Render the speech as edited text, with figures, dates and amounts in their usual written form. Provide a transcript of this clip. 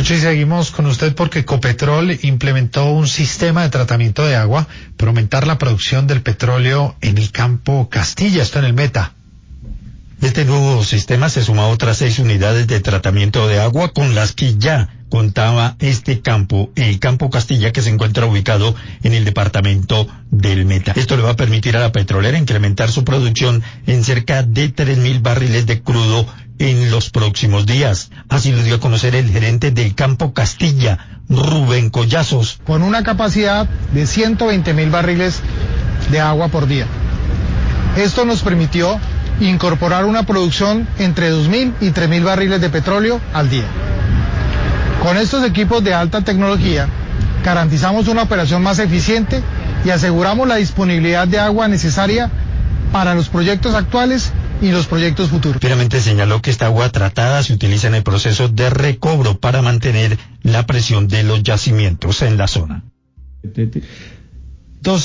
Lucho, y seguimos con usted porque Ecopetrol implementó un sistema de tratamiento de agua para aumentar la producción del petróleo en el campo Castilla, esto en el Meta. Este nuevo sistema se suma a otras 6 unidades de tratamiento de agua con las que ya contaba este campo, el campo Castilla, que se encuentra ubicado en el departamento del Meta. Esto le va a permitir a la petrolera incrementar su producción en cerca de 3.000 barriles de crudo en los próximos días. Así lo dio a conocer el gerente del campo Castilla, Rubén Collazos. Con una capacidad de 120.000 barriles de agua por día. Esto nos permitió incorporar una producción entre 2.000 y 3.000 barriles de petróleo al día. Con estos equipos de alta tecnología, garantizamos una operación más eficiente y aseguramos la disponibilidad de agua necesaria para los proyectos actuales y los proyectos futuros. Finalmente señaló que esta agua tratada se utiliza en el proceso de recobro para mantener la presión de los yacimientos en la zona.